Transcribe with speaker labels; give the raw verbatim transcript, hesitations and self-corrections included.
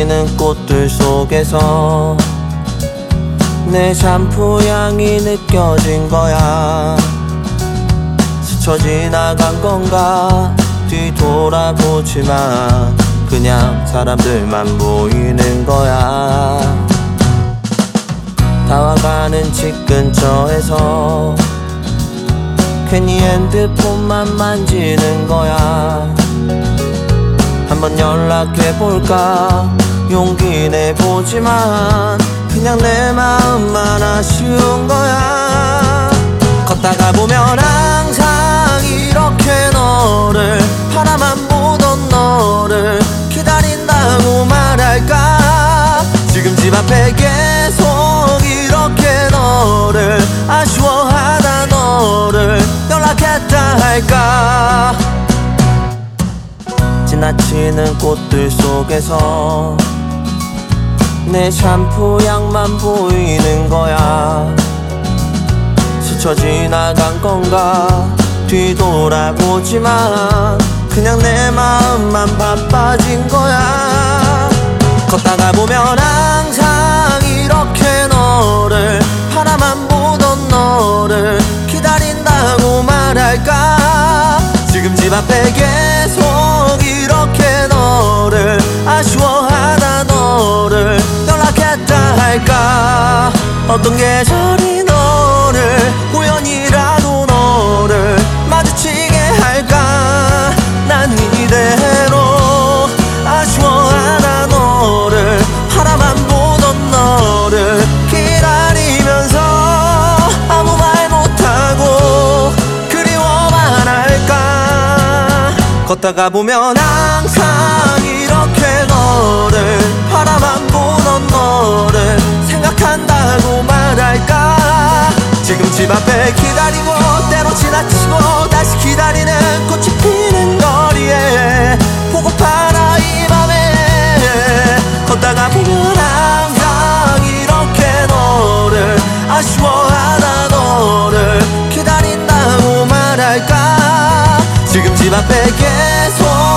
Speaker 1: 지나치는 꽃들 속에서 내 샴푸 향이 느껴진 거야. 스쳐 지나간 건가 뒤돌아보지만 그냥 사람들만 보이는 거야. 다와가는 집 근처에서 괜히 핸드폰만 만지는 거야. 한번 연락해볼까 용기 내보지만 그냥 내 마음만 아쉬운 거야. 걷다가 보면 항상 이렇게 너를 바라만 보던 너를 기다린다고 말할까. 지금 집 앞에 계속 이렇게 너를 아쉬워하다 너를 연락했다 할까. 지나치는 꽃들 속에서 내 샴푸 향만 보이는 거야. 스쳐 지나간 건가 뒤돌아보지만 그냥 내 마음만 바빠진 거야. 걷다가 보면 항상 이렇게 너를 바라만 보던 너를 기다린다고 말할까. 지금 집 앞에 계속 이렇게 너를 아쉬워하다 너를 연락했다 할까. 어떤 계절이 너를 우연이라도 너를 마주치게 할까. 난 이대로 아쉬워하다 너를 바라만 보던 너를 기다리면서 아무 말 못하고 그리워만 할까. 걷다가 보면 항상 이렇게 너를 바라만 보던 너를 생각한다고 말할까. 지금 집 앞에 기다리고 때로 지나치고 다시 기다리는 꽃이 피는 거리에 보고파라 이 맘에. 걷다가 보면 항상 이렇게 너를 아쉬워하다 너를 기다린다고 말할까. 지금 집 앞에 계속